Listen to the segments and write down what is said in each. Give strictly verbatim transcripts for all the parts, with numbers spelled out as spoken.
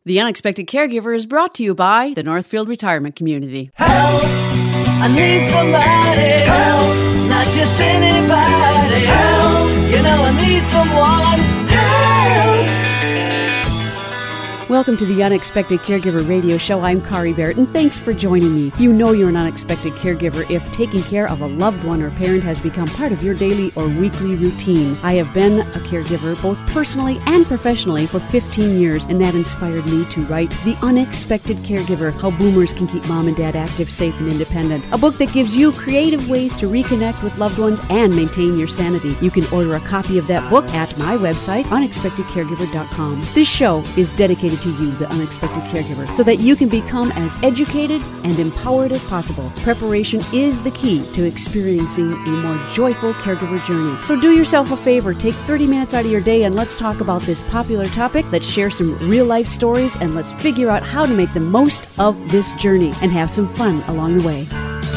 The Unexpected Caregiver is brought to you by the Northfield Retirement Community. Help! I need somebody. Help! Not just anybody. Help! You know I need someone. Help! Welcome to the Unexpected Caregiver Radio Show. I'm Kari Barrett, and thanks for joining me. You know you're an unexpected caregiver if taking care of a loved one or parent has become part of your daily or weekly routine. I have been a caregiver both personally and professionally for fifteen years, and that inspired me to write The Unexpected Caregiver, How Boomers Can Keep Mom and Dad Active, Safe, and Independent. A book that gives you creative ways to reconnect with loved ones and maintain your sanity. You can order a copy of that book at my website, unexpected caregiver dot com. This show is dedicated to you, the unexpected caregiver, so that you can become as educated and empowered as possible. Preparation is the key to experiencing a more joyful caregiver journey. So do yourself a favor, take thirty minutes out of your day and let's talk about this popular topic. Let's share some real life stories and let's figure out how to make the most of this journey and have some fun along the way.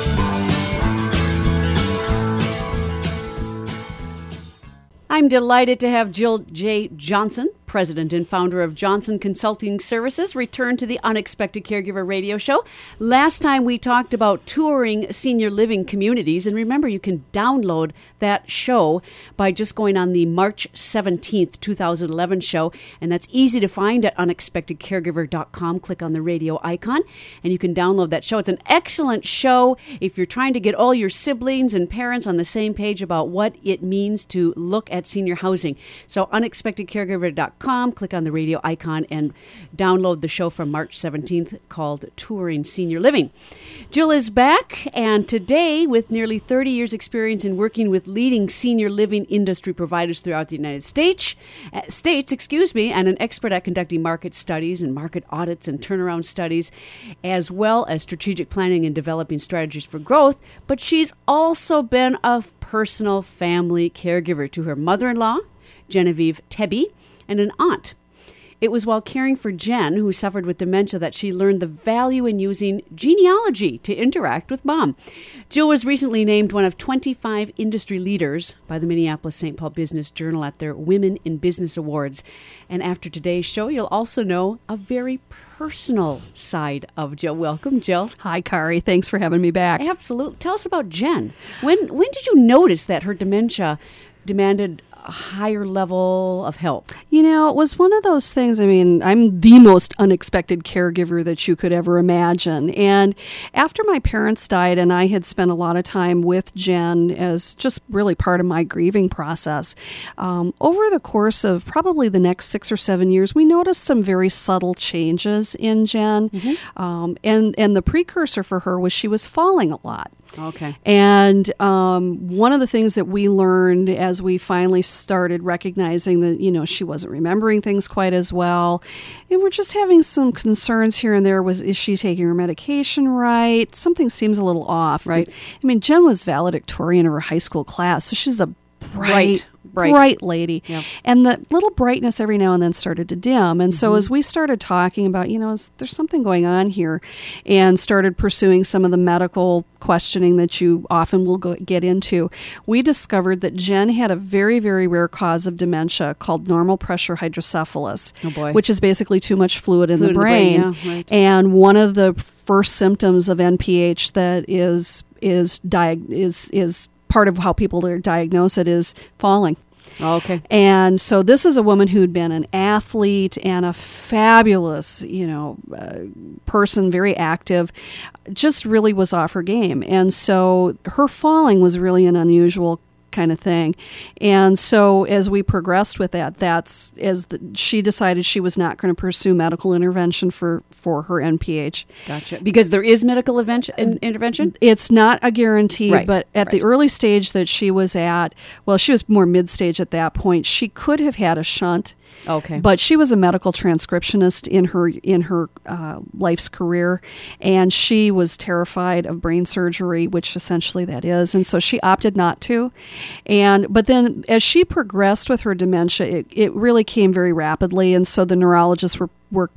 I'm delighted to have Jill J. Johnson, President and founder of Johnson Consulting Services, return to the Unexpected Caregiver Radio Show. Last time we talked about touring senior living communities, and remember you can download that show by just going on the March seventeenth, twenty eleven show, and that's easy to find at unexpected caregiver dot com. Click on the radio icon, and you can download that show. It's an excellent show if you're trying to get all your siblings and parents on the same page about what it means to look at senior housing. So unexpected caregiver dot com, click on the radio icon and download the show from March seventeenth called Touring Senior Living. Jill is back, and today, with nearly thirty years experience in working with leading senior living industry providers throughout the United States, uh, states, excuse me, and an expert at conducting market studies and market audits and turnaround studies, as well as strategic planning and developing strategies for growth, but she's also been a personal family caregiver to her mother-in-law, Genevieve Tebby, and an aunt. It was while caring for Jen, who suffered with dementia, that she learned the value in using genealogy to interact with Mom. Jill was recently named one of twenty-five industry leaders by the Minneapolis Saint Paul Business Journal at their Women in Business Awards. And after today's show, you'll also know a very personal side of Jill. Welcome, Jill. Hi, Kari. Thanks for having me back. Absolutely. Tell us about Jen. When when did you notice that her dementia demanded a higher level of help? You know, it was one of those things. I mean, I'm the most unexpected caregiver that you could ever imagine. And after my parents died and I had spent a lot of time with Jen as just really part of my grieving process, um, over the course of probably the next six or seven years, we noticed some very subtle changes in Jen. Mm-hmm. Um, and, and the precursor for her was she was falling a lot. Okay. And um, one of the things that we learned as we finally started recognizing that, you know, she wasn't remembering things quite as well, and we're just having some concerns here and there, was, is she taking her medication right? Something seems a little off. Right. I mean, Jen was valedictorian of her high school class, so she's a bright, Right. Bright. bright lady. Yeah. And the little brightness every now and then started to dim. And Mm-hmm. so as we started talking about, you know, is there's something going on here, and started pursuing some of the medical questioning that you often will go, get into, we discovered that Jen had a very, very rare cause of dementia called normal pressure hydrocephalus, Oh, boy. which is basically too much fluid in Fluid the in the brain, brain. yeah, right. And one of the first symptoms of N P H that is is diag- is is part of how people are diagnose it is falling. Oh, okay. And so this is a woman who'd been an athlete and a fabulous, you know, uh, person, very active, just really was off her game. And so her falling was really an unusual kind of thing. And so as we progressed with that, that's as the, she decided she was not going to pursue medical intervention for, for her N P H. Gotcha. Because there is medical invention, in, intervention? It's not a guarantee, Right, but at right. the early stage that she was at, well, she was more mid-stage at that point, she could have had a shunt. Okay. But she was a medical transcriptionist in her in her uh, life's career, and she was terrified of brain surgery, which essentially that is, and so she opted not to. And but then as she progressed with her dementia, it, it really came very rapidly, and so the neurologists were were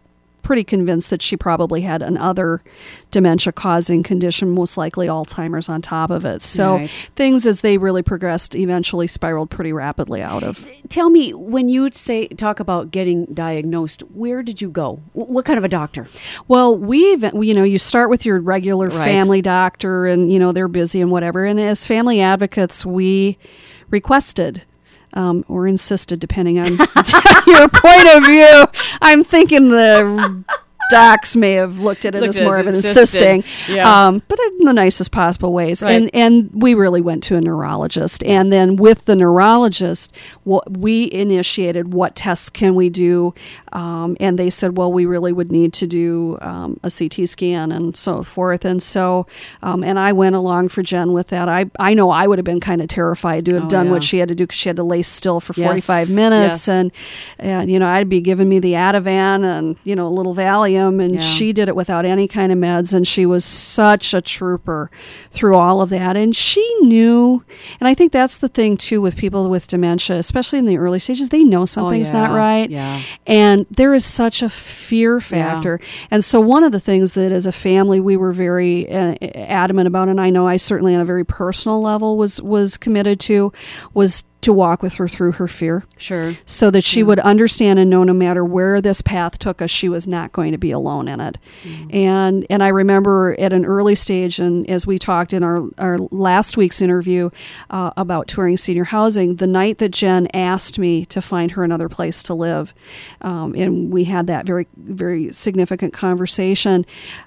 pretty convinced that she probably had another dementia-causing condition, most likely Alzheimer's on top of it. So Right. things, as they really progressed, eventually spiraled pretty rapidly out of. Tell me, when you say talk about getting diagnosed, where did you go? W- what kind of a doctor? Well, we've, you know, you start with your regular Right. family doctor, and, you know, they're busy and whatever. And as family advocates, we requested um, or insisted, depending on your point of view. I'm thinking the docs may have looked at it Looked as at it more as of an insisted. insisting, Yeah. um, but in the nicest possible ways. Right. And and we really went to a neurologist, and then with the neurologist, what we initiated what tests can we do, um, and they said, well, we really would need to do um, a C T scan and so forth. And so, um, and I went along for Jen with that. I I know I would have been kind of terrified to have Oh, done yeah. what she had to do, because she had to lay still for Yes. forty-five minutes, Yes. and and you know, I'd be giving me the Ativan and, you know, a little Valium, and Yeah. she did it without any kind of meds, and she was such a trooper through all of that. And she knew, and I think that's the thing too with people with dementia, especially in the early stages, they know something's Oh, yeah. not right. Yeah. And there is such a fear factor. And so one of the things that as a family we were very uh, adamant about, and I know I certainly on a very personal level was was committed to, was to walk with her through her fear, Sure. so that she would understand and know no matter where this path took us, she was not going to be alone in it. Mm-hmm. And and I remember at an early stage, and as we talked in our, our last week's interview uh, about touring senior housing, the night that Jen asked me to find her another place to live, um, and we had that very, very significant conversation,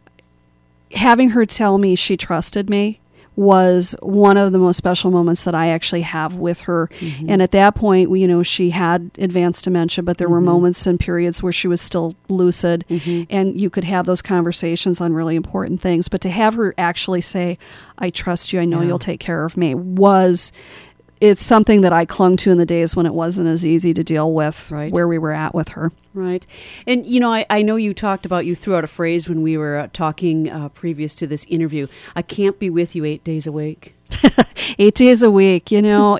having her tell me she trusted me was one of the most special moments that I actually have with her. Mm-hmm. And at that point, you know, she had advanced dementia, but there were moments and periods where she was still lucid, Mm-hmm. and you could have those conversations on really important things. But to have her actually say, I trust you, I know Yeah. you'll take care of me, was... It's something that I clung to in the days when it wasn't as easy to deal with Right. where we were at with her. Right. And, you know, I, I know you talked about, you threw out a phrase when we were uh, talking uh, previous to this interview. I can't be with you eight days a week. Eight days a week, you know.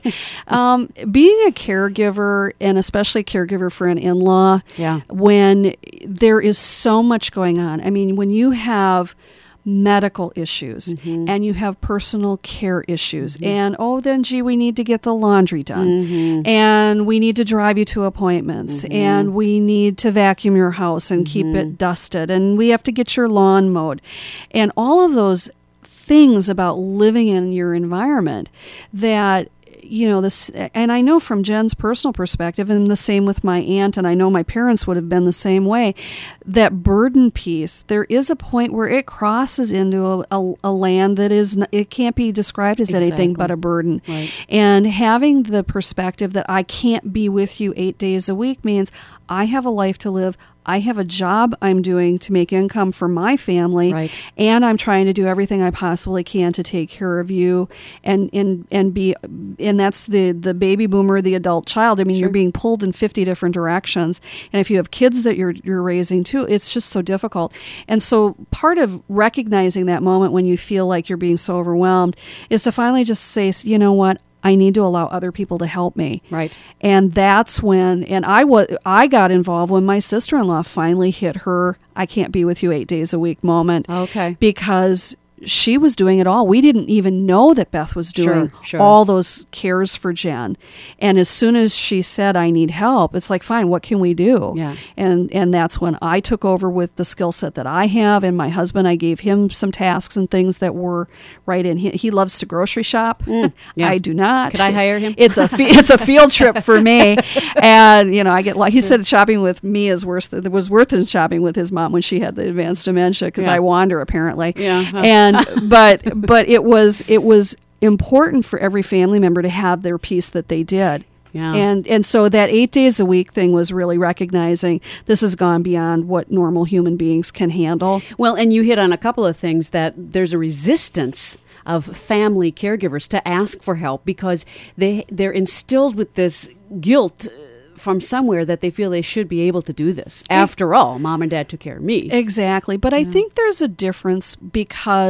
um, being a caregiver, and especially a caregiver for an in-law, Yeah. when there is so much going on. I mean, when you have medical issues Mm-hmm. and you have personal care issues, and oh, then gee, we need to get the laundry done, Mm-hmm. and we need to drive you to appointments, and we need to vacuum your house and keep Mm-hmm. it dusted, and we have to get your lawn mowed, and all of those things about living in your environment that, you know, this, and I know from Jen's personal perspective, and the same with my aunt, and I know my parents would have been the same way, that burden piece, there is a point where it crosses into a, a, a land that is, n- it can't be described as anything but Exactly. a burden. Right. And having the perspective that I can't be with you eight days a week means I have a life to live. I have a job I'm doing to make income for my family, Right. and I'm trying to do everything I possibly can to take care of you, and and and be, and that's the the baby boomer, the adult child. I mean, Sure. you're being pulled in fifty different directions, and if you have kids that you're you're raising too, it's just so difficult. And so part of recognizing that moment when you feel like you're being so overwhelmed is to finally just say, you know what, I need to allow other people to help me. Right. And that's when, and I was, I got involved when my sister-in-law finally hit her I can't be with you eight days a week moment. Okay. Because she was doing it all. We didn't even know that Beth was doing Sure, sure. all those cares for Jen. And as soon as she said, I need help, it's like, fine, what can we do? Yeah. And and that's when I took over with the skill set that I have. And my husband, I gave him some tasks and things that were right in. He, he loves to grocery shop. Mm, yeah. I do not. Could I hire him? It's a fe- it's a field trip for me. And, you know, I get like, he said shopping with me is worse. It was worse than shopping with his mom when she had the advanced dementia, because Yeah. I wander apparently. Yeah. And, but, but it was, it was important for every family member to have their piece that they did. Yeah. And and so that eight days a week thing was really recognizing this has gone beyond what normal human beings can handle. Well, and you hit on a couple of things, that there's a resistance of family caregivers to ask for help because they they're instilled with this guilt from somewhere that they feel they should be able to do this. After all, mom and dad took care of me. Exactly. But I think there's a difference, because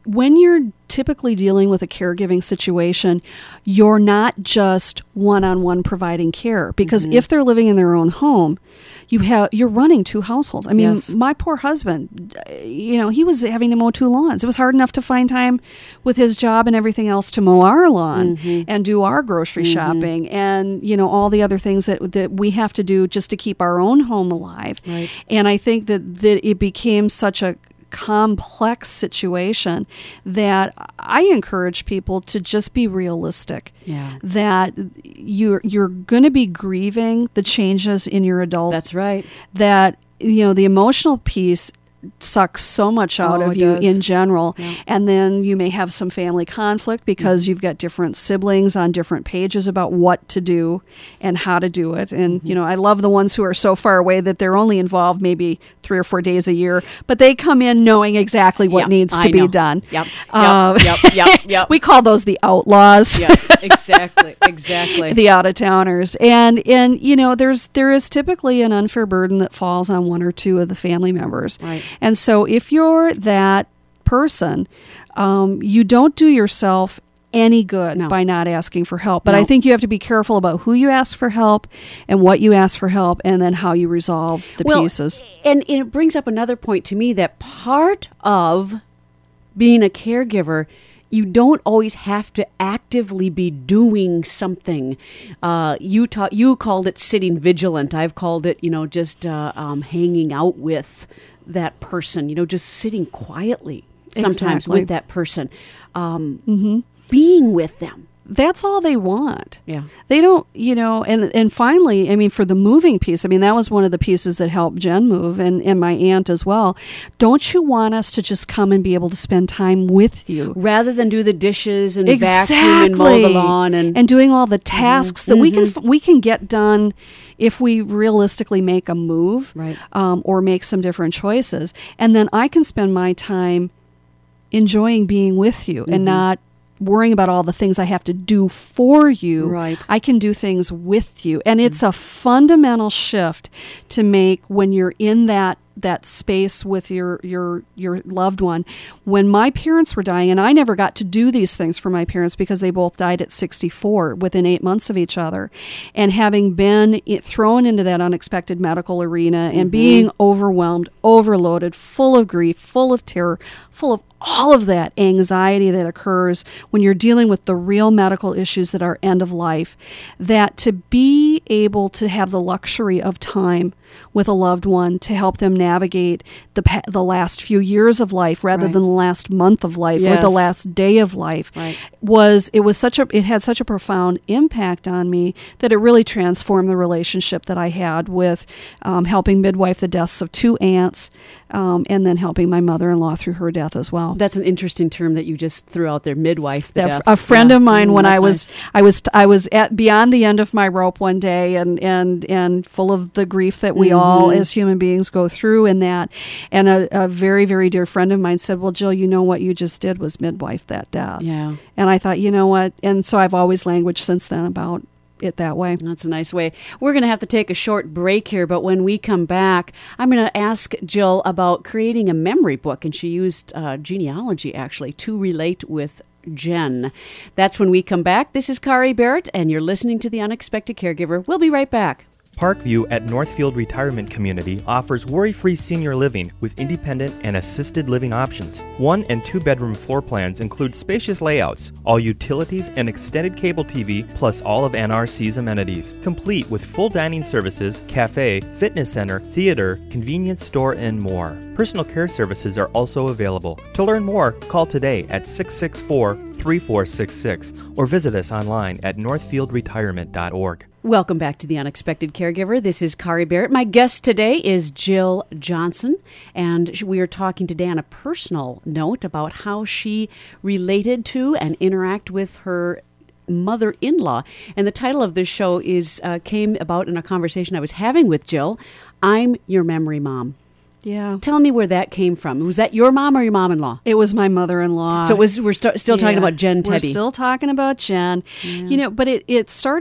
when you're typically dealing with a caregiving situation, you're not just one-on-one providing care, because mm-hmm. if they're living in their own home, you have you're running two households. I mean, yes. my poor husband, you know, he was having to mow two lawns. It was hard enough to find time with his job and everything else to mow our lawn mm-hmm. and do our grocery mm-hmm. shopping and, you know, all the other things that that we have to do just to keep our own home alive. Right. And I think that, that it became such a complex situation that I encourage people to just be realistic. Yeah. That you're you're going to be grieving the changes in your adult. That's right. That, you know, the emotional piece sucks so much out Oh, of it you does. in general. Yeah. And then you may have some family conflict because mm-hmm. you've got different siblings on different pages about what to do and how to do it. And, mm-hmm. you know, I love the ones who are so far away that they're only involved maybe three or four days a year, but they come in knowing exactly what Yep, needs to I be know. done. Yep, Uh, yep, yep, yep, yep. We call those the outlaws. Yes, exactly, exactly. The out-of-towners. And, and you know, there's there is typically an unfair burden that falls on one or two of the family members. Right. And so if you're that person, um, you don't do yourself any good No. by not asking for help. But No. I think you have to be careful about who you ask for help and what you ask for help and then how you resolve the well, pieces. And, and it brings up another point to me that part of being a caregiver, you don't always have to actively be doing something. Uh, you ta- you called it sitting vigilant. I've called it, you know, just uh, um, hanging out with that person, you know, just sitting quietly sometimes Exactly. with that person, um, Mm-hmm. being with them. That's all they want. Yeah. They don't, you know, and, and finally, I mean, for the moving piece, I mean, that was one of the pieces that helped Jen move and, and my aunt as well. Don't you want us to just come and be able to spend time with you? Rather than do the dishes and Exactly. vacuum and mow the lawn and, and doing all the tasks Mm-hmm. that we can f- we can get done if we realistically make a move Right. um, or make some different choices. And then I can spend my time enjoying being with you Mm-hmm. and not worrying about all the things I have to do for you. Right. I can do things with you. And it's a fundamental shift to make when you're in that that space with your your your loved one. When my parents were dying, and I never got to do these things for my parents because they both died at sixty-four within eight months of each other, and having been it, thrown into that unexpected medical arena and Mm-hmm. being overwhelmed, overloaded, full of grief, full of terror, full of all of that anxiety that occurs when you're dealing with the real medical issues that are end of life, that to be able to have the luxury of time with a loved one to help them navigate the pa- the last few years of life rather Right. than the last month of life or Yes. the last day of life Right. was it was such a it had such a profound impact on me that it really transformed the relationship that I had with um, helping midwife the deaths of two aunts um, and then helping my mother-in-law through her death as well. That's an interesting term that you just threw out there, midwife. The That deaths. a friend Yeah. of mine Mm, when that's I was nice. I was I was at beyond the end of my rope one day and and and full of the grief that we all Mhm. as human beings go through in that, and a, a very very dear friend of mine said, well, Jill, you know what you just did was midwife that death. Yeah. And I thought, you know what, and so I've always languaged since then about it that way. That's a nice way. We're going to have to take a short break here, but when we come back, I'm going to ask Jill about creating a memory book, and she used uh, genealogy, actually, to relate with Jen. That's when we come back. This is Kari Barrett, and you're listening to The Unexpected Caregiver. We'll be right back. Parkview at Northfield Retirement Community offers worry-free senior living with independent and assisted living options. One and two bedroom floor plans include spacious layouts, all utilities and extended cable T V, plus all of N R C's amenities, complete with full dining services, cafe, fitness center, theater, convenience store, and more. Personal care services are also available. To learn more, call today at six six four, three four six six or visit us online at northfield retirement dot org. Welcome back to The Unexpected Caregiver. This is Kari Barrett. My guest today is Jill Johnson, and we are talking today on a personal note about how she related to and interact with her mother-in-law. And the title of this show is uh, came about in a conversation I was having with Jill. I'm your memory mom. Yeah. Tell me where that came from. Was that your mom or your mom-in-law? It was my mother-in-law. So it was we're st- still talking Yeah. about Jen We're Teddy. still talking about Jen. Yeah. You know, but it, it started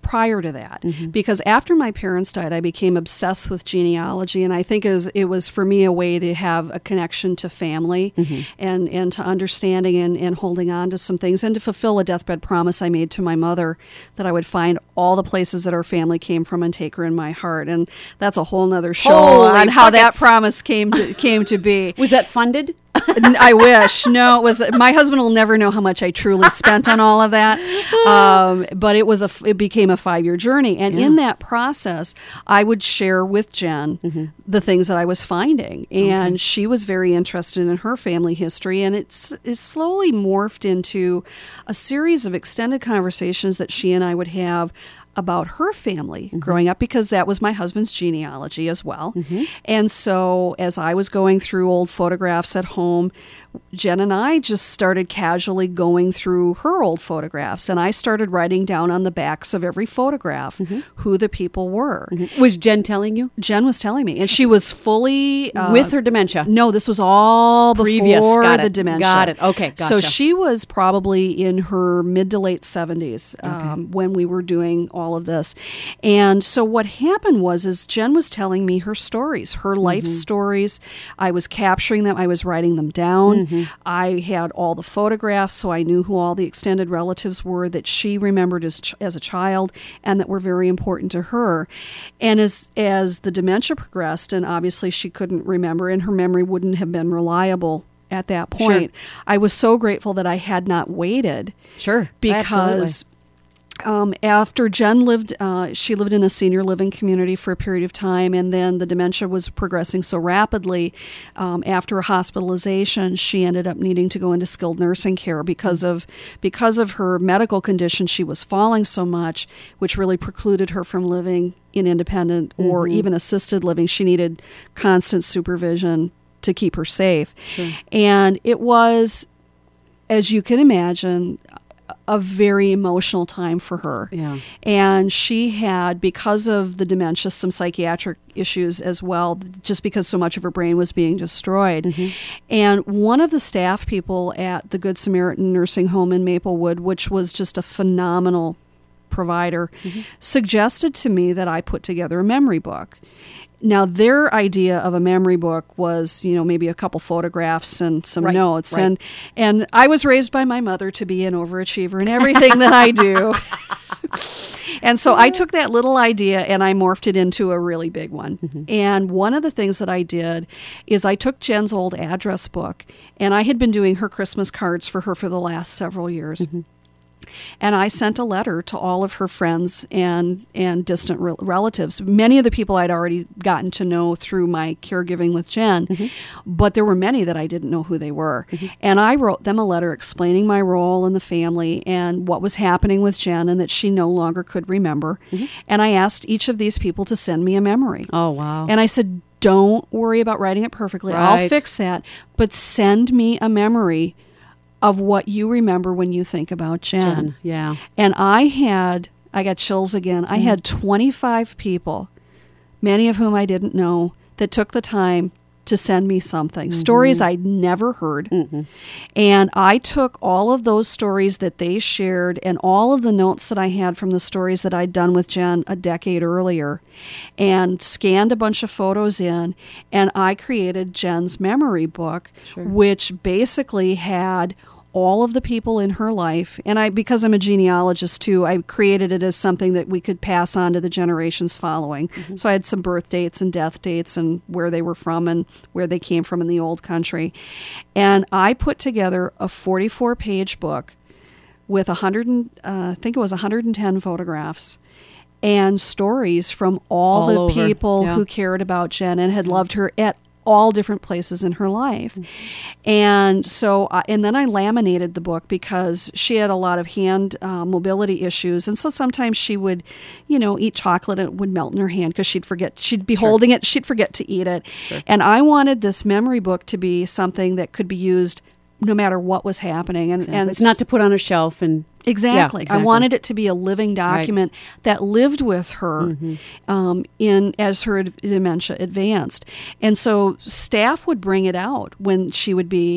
prior to that, mm-hmm. because after my parents died, I became obsessed with genealogy, and I think it was, it was for me a way to have a connection to family mm-hmm. and, and to understanding and, and holding on to some things, and to fulfill a deathbed promise I made to my mother that I would find all the places that our family came from and take her in my heart. And that's a whole nother show Holy on how that buckets. promise came to, came to be. Was that funded? I wish. No, it was. My husband will never know how much I truly spent on all of that. Um, but it was a. It became a five year journey, and yeah. in that process, I would share with Jen mm-hmm. the things that I was finding, and okay. she was very interested in her family history, and it's it's slowly morphed into a series of extended conversations that she and I would have about her family mm-hmm. growing up, because that was my husband's genealogy as well. Mm-hmm. And so as I was going through old photographs at home, Jen and I just started casually going through her old photographs, and I started writing down on the backs of every photograph mm-hmm. who the people were. Mm-hmm. Was Jen telling you? Jen was telling me, and she was fully... Uh, with her dementia? No, this was all Previous. before Got the it. dementia. Got it. Okay, gotcha. So she was probably in her mid to late seventies um, okay. when we were doing all of this. And so what happened was is Jen was telling me her stories, her life mm-hmm. stories. I was capturing them. I was writing them down. Mm-hmm. I had all the photographs, so I knew who all the extended relatives were that she remembered as ch- as a child and that were very important to her. And as as the dementia progressed, and obviously she couldn't remember, and her memory wouldn't have been reliable at that point, sure. I was so grateful that I had not waited. Sure, because... Um, after Jen lived, uh, she lived in a senior living community for a period of time, and then the dementia was progressing so rapidly. Um, after a hospitalization, she ended up needing to go into skilled nursing care because of because of her medical condition. She was falling so much, which really precluded her from living in independent mm-hmm. or even assisted living. She needed constant supervision to keep her safe. Sure. And it was, as you can imagine, a very emotional time for her. Yeah. And she had, because of the dementia, some psychiatric issues as well, just because so much of her brain was being destroyed. Mm-hmm. And one of the staff people at the Good Samaritan Nursing Home in Maplewood, which was just a phenomenal provider, mm-hmm. suggested to me that I put together a memory book. Now, their idea of a memory book was, you know, maybe a couple photographs and some right, notes. Right. And and I was raised by my mother to be an overachiever in everything that I do. And so I took that little idea and I morphed it into a really big one. Mm-hmm. And one of the things that I did is I took Jen's old address book, and I had been doing her Christmas cards for her for the last several years. Mm-hmm. And I sent a letter to all of her friends and, and distant re- relatives. Many of the people I'd already gotten to know through my caregiving with Jen, mm-hmm. but there were many that I didn't know who they were. Mm-hmm. And I wrote them a letter explaining my role in the family and what was happening with Jen and that she no longer could remember. Mm-hmm. And I asked each of these people to send me a memory. Oh, wow. And I said, don't worry about writing it perfectly. Right. I'll fix that. But send me a memory of what you remember when you think about Jen. Jen, yeah. And I had, I got chills again, I mm-hmm. had twenty-five people, many of whom I didn't know, that took the time to send me something, mm-hmm. stories I'd never heard. Mm-hmm. And I took all of those stories that they shared and all of the notes that I had from the stories that I'd done with Jen a decade earlier and scanned a bunch of photos in, and I created Jen's memory book, sure. which basically had all of the people in her life. And I, because I'm a genealogist too, I created it as something that we could pass on to the generations following. Mm-hmm. So I had some birth dates and death dates and where they were from and where they came from in the old country. And I put together a forty-four page book with one hundred, uh, I think it was one hundred ten photographs and stories from all, all the over. people yeah. who cared about Jen and had loved her at all different places in her life. Mm-hmm. And so, uh, and then I laminated the book because she had a lot of hand uh, mobility issues. And so sometimes she would, you know, eat chocolate and it would melt in her hand because she'd forget, she'd be sure. holding it, she'd forget to eat it. Sure. And I wanted this memory book to be something that could be used no matter what was happening. And, exactly. and it's not to put on a shelf and Exactly. Yeah, exactly. I wanted it to be a living document right. that lived with her mm-hmm. um, in as her ad- dementia advanced. And so staff would bring it out when she would be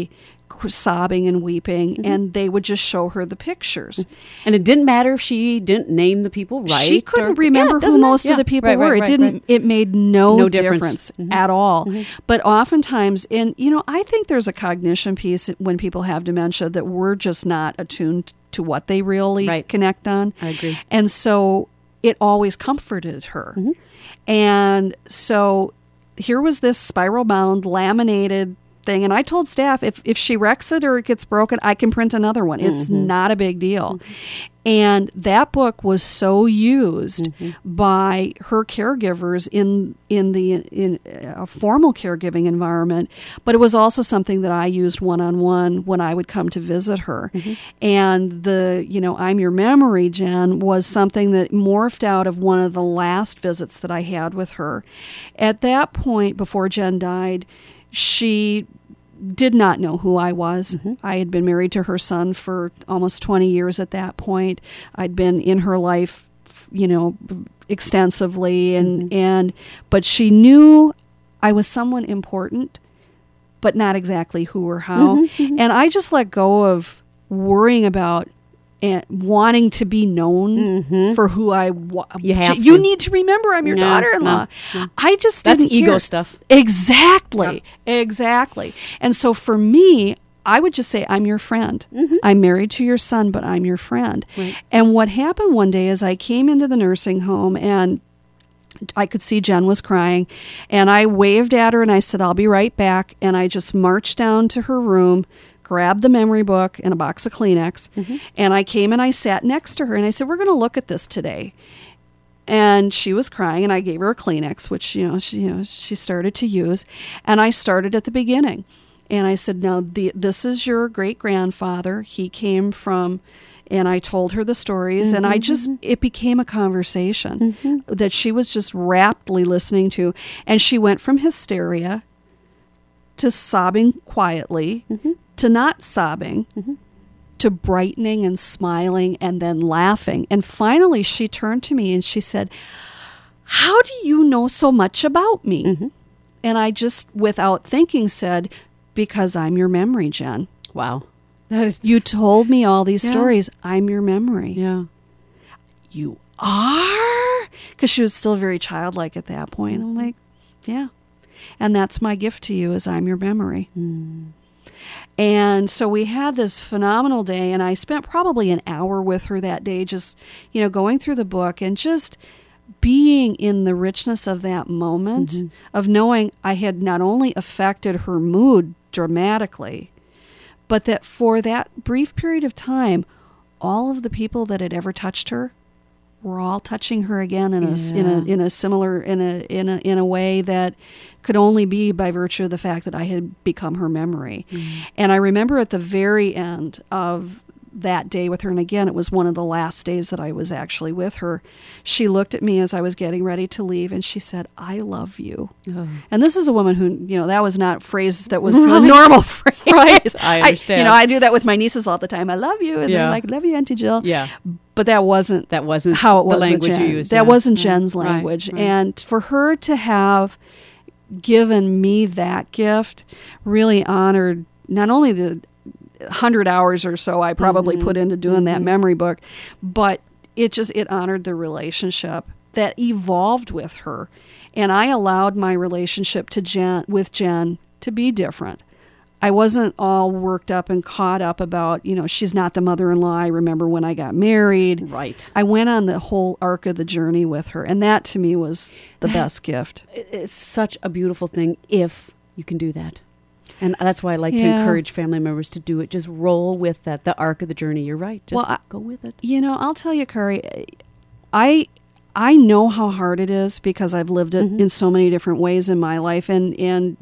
sobbing and weeping, mm-hmm. and they would just show her the pictures. And it didn't matter if she didn't name the people right. She couldn't or, remember yeah, who most yeah. of the people right, were. right, it right, didn't. Right. It made no, no difference, difference. Mm-hmm. at all. Mm-hmm. But oftentimes, and you know, I think there's a cognition piece when people have dementia that we're just not attuned to what they really right. connect on. I agree. And so it always comforted her. Mm-hmm. And so here was this spiral bound laminated thing, and I told staff, if if she wrecks it or it gets broken, I can print another one. It's mm-hmm. not a big deal. Mm-hmm. And that book was so used mm-hmm. by her caregivers in in the in a formal caregiving environment, but it was also something that I used one on one when I would come to visit her. Mm-hmm. And the you know I'm Your Memory, Jen, was something that morphed out of one of the last visits that I had with her. At that point, before Jen died, she did not know who I was. Mm-hmm. I had been married to her son for almost twenty years at that point. I'd been in her life, you know, extensively, and, mm-hmm. and but she knew I was someone important, but not exactly who or how. Mm-hmm, mm-hmm. And I just let go of worrying about and wanting to be known mm-hmm. for who I was. You have You to. need to remember I'm your No, daughter-in-law. no, no. I just That's didn't ego care. stuff. Exactly. Exactly. And so for me, I would just say, I'm your friend. Mm-hmm. I'm married to your son, but I'm your friend. Right. And what happened one day is I came into the nursing home and I could see Jen was crying, and I waved at her and I said, I'll be right back. And I just marched down to her room, grabbed the memory book and a box of Kleenex, mm-hmm. and I came and I sat next to her and I said, we're going to look at this today. And she was crying, and I gave her a Kleenex, which, you know, she, you know, she started to use. And I started at the beginning. And I said, now, the, this is your great-grandfather. He came from, and I told her the stories, mm-hmm, and I just, mm-hmm. it became a conversation mm-hmm. that she was just raptly listening to. And she went from hysteria to sobbing quietly, mm-hmm. to not sobbing, mm-hmm. to brightening and smiling and then laughing. And finally she turned to me and she said, how do you know so much about me? Mm-hmm. And I just, without thinking, said, because I'm your memory, Jen. Wow. That is, You told me all these Yeah. stories. I'm your memory. yeah. You are? Because she was still very childlike at that point. I'm like, yeah. And that's my gift to you, is I'm your memory. Mm. And so we had this phenomenal day, and I spent probably an hour with her that day, just, you know, going through the book and just being in the richness of that moment, Mm-hmm. of knowing I had not only affected her mood dramatically, but that for that brief period of time, all of the people that had ever touched her were all touching her again in a s- in a Yeah. in a similar in a in a in a way that could only be by virtue of the fact that I had become her memory. Mm-hmm. And I remember at the very end of that day with her, and again, it was one of the last days that I was actually with her, she looked at me as I was getting ready to leave, and she said, I love you. Oh. And this is a woman who, you know, that was not a phrase that was Right. the normal phrase. Right. I understand. you know, I do that with my nieces all the time. I love you. And Yeah. they're like, love you, Auntie Jill. Yeah. But that wasn't That wasn't how it was the language with Jen. you used. That yeah. wasn't Yeah. Jen's Right, language. right. And for her to have given me that gift really honored not only the hundred hours or so I probably Mm-hmm. put into doing that Mm-hmm. memory book, but it just, it honored the relationship that evolved with her. And I allowed my relationship to Jen, with Jen, to be different. I wasn't all worked up and caught up about, you know, she's not the mother-in-law I remember when I got married. Right. I went on the whole arc of the journey with her, and that to me was the best gift. It's such a beautiful thing if you can do that. And that's why I like to Yeah. encourage family members to do it. Just roll with that, the arc of the journey. You're right. Just Well, I- go with it. You know, I'll tell you, Kari, I I know how hard it is because I've lived it Mhm. in so many different ways in my life, and and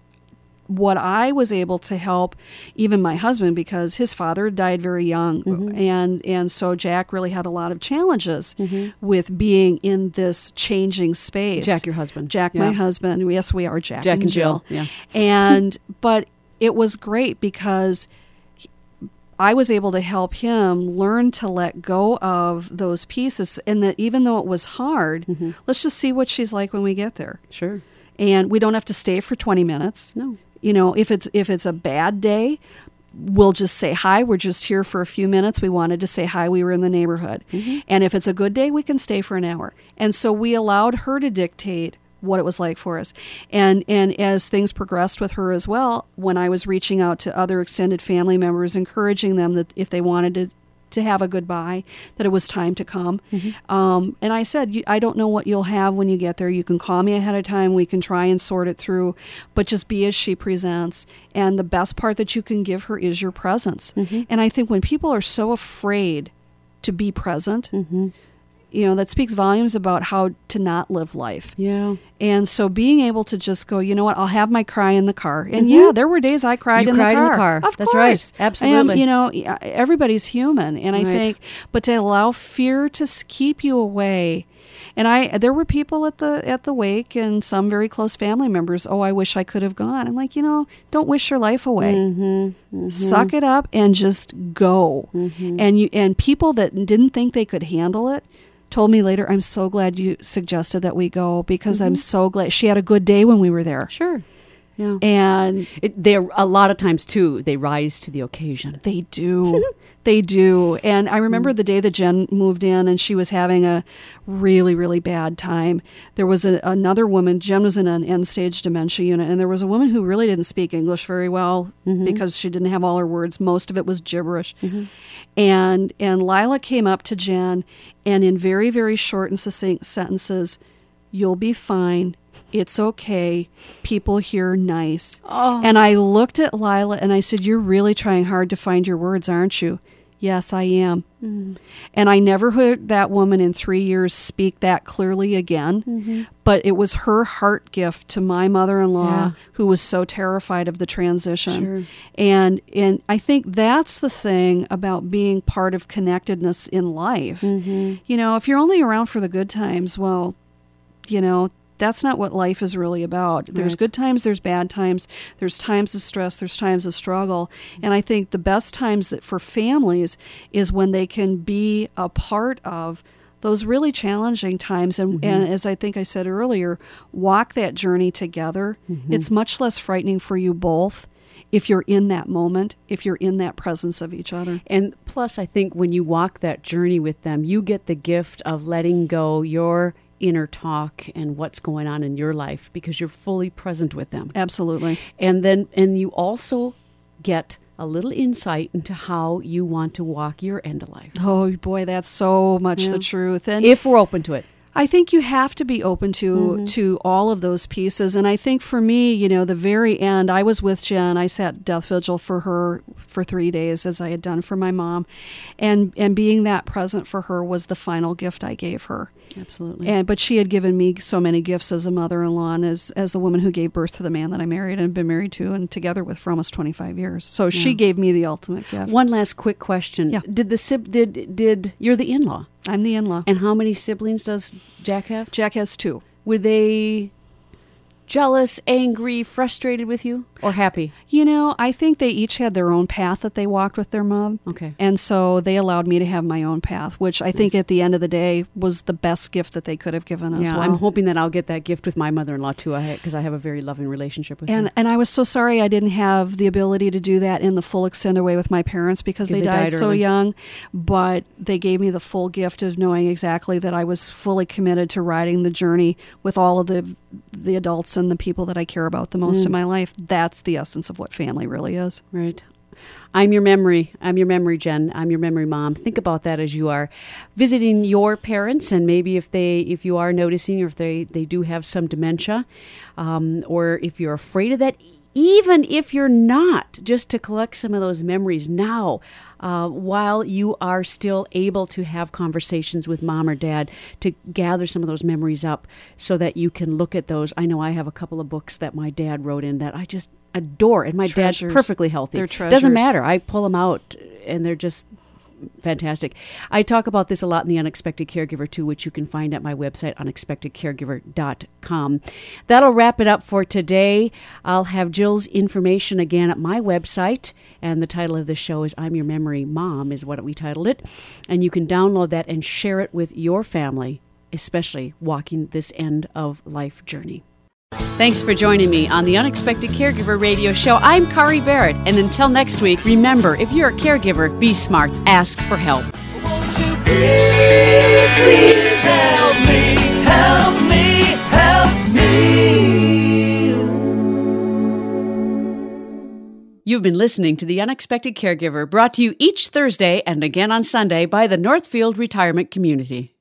what I was able to help even my husband, because his father died very young, Mhm. and and so Jack really had a lot of challenges Mhm. with being in this changing space. Jack, your husband. Jack, Yeah. my husband. Yes, we are Jack, Jack and and Jill. Yeah. and but it was great because I was able to help him learn to let go of those pieces, and that even though it was hard, Mhm. let's just see what she's like when we get there. Sure. And we don't have to stay for twenty minutes. No. You know, if it's if it's a bad day, we'll just say hi. We're just here for a few minutes. We wanted to say hi. We were in the neighborhood. Mm-hmm. And if it's a good day, we can stay for an hour. And so we allowed her to dictate what it was like for us. And and as things progressed with her as well, when I was reaching out to other extended family members, encouraging them that if they wanted to to have a goodbye, that it was time to come. Mm-hmm. Um, and I said, I don't know what you'll have when you get there. You can call me ahead of time. We can try and sort it through, but just be as she presents. And the best part that you can give her is your presence. Mm-hmm. And I think when people are so afraid to be present, mm-hmm. you know, that speaks volumes about how to not live life. Yeah. And so being able to just go, you know what, I'll have my cry in the car. And mm-hmm. yeah, there were days I cried you in cried the car. in the car. Of That's course. right. Absolutely. And, you know, everybody's human. And I right. think, but to allow fear to keep you away. And I, there were people at the at the wake and some very close family members, oh, I wish I could have gone. I'm like, you know, don't wish your life away. Mm-hmm. Mm-hmm. Suck it up and just go. Mm-hmm. And you and people that didn't think they could handle it told me later, I'm so glad you suggested that we go because mm-hmm. I'm so glad. She had a good day when we were there. Sure. Yeah. And it, they're a lot of times, too, they rise to the occasion. They do. They do. And I remember mm. the day that Jen moved in and she was having a really, really bad time. There was a, another woman, Jen was in an end-stage dementia unit, and there was a woman who really didn't speak English very well mm-hmm. because she didn't have all her words. Most of it was gibberish. Mm-hmm. And, and Lila came up to Jen, and in very, very short and succinct sentences, you'll be fine. It's okay. People here nice. Oh. And I looked at Lila and I said, you're really trying hard to find your words, aren't you? Yes, I am. Mm-hmm. And I never heard that woman in three years speak that clearly again. Mm-hmm. But it was her heart gift to my mother-in-law yeah. who was so terrified of the transition. Sure. And and I think that's the thing about being part of connectedness in life. Mm-hmm. You know, if you're only around for the good times, well, you know, that's not what life is really about. There's right. good times, there's bad times, there's times of stress, there's times of struggle. And I think the best times that for families is when they can be a part of those really challenging times. And, mm-hmm. and as I think I said earlier, walk that journey together. Mm-hmm. It's much less frightening for you both if you're in that moment, if you're in that presence of each other. And plus, I think when you walk that journey with them, you get the gift of letting go your inner talk and what's going on in your life because you're fully present with them. Absolutely. And then and you also get a little insight into how you want to walk your end of life. Oh boy, that's so much yeah. the truth. And if we're open to it. I think you have to be open to mm-hmm. to all of those pieces. And I think for me, you know, the very end, I was with Jen. I sat death vigil for her for three days as I had done for my mom. And and being that present for her was the final gift I gave her. Absolutely. And but she had given me so many gifts as a mother-in-law and as, as the woman who gave birth to the man that I married and been married to and together with for almost twenty-five years. So yeah. she gave me the ultimate gift. One last quick question. Yeah. Did the sib did did you're the in-law? I'm the in-law. And how many siblings does Jack have? Jack has two. Were they jealous, angry, frustrated with you, or happy? You know, I think they each had their own path that they walked with their mom. Okay. And so they allowed me to have my own path, which I nice. think at the end of the day was the best gift that they could have given us. Yeah, well. I'm hoping that I'll get that gift with my mother-in-law too, because I, I have a very loving relationship with and, her. And I was so sorry I didn't have the ability to do that in the full extended way with my parents because they, they died, died so young. But they gave me the full gift of knowing exactly that I was fully committed to riding the journey with all of the the adults and the people that I care about the most mm. in my life. That's the essence of what family really is. Right. I'm your memory. I'm your memory, Jen. I'm your memory mom. Think about that as you are visiting your parents, and maybe if they, if you are noticing, or if they, they do have some dementia, um, or if you're afraid of that, even if you're not, just to collect some of those memories now, uh, while you are still able to have conversations with mom or dad, to gather some of those memories up so that you can look at those. I know I have a couple of books that my dad wrote in that I just adore, and my treasures. Dad's perfectly healthy. They're treasures. Doesn't matter. I pull them out, and they're just fantastic. I talk about this a lot in The Unexpected Caregiver, too, which you can find at my website, unexpected caregiver dot com. That'll wrap it up for today. I'll have Jill's information again at my website, and the title of the show is I'm Your Memory Mom, is what we titled it. And you can download that and share it with your family, especially walking this end of life journey. Thanks for joining me on the Unexpected Caregiver Radio Show. I'm Kari Barrett, and until next week, remember, if you're a caregiver, be smart. Ask for help. Won't you please, please help me, help me, help me. You've been listening to The Unexpected Caregiver, brought to you each Thursday and again on Sunday by the Northfield Retirement Community.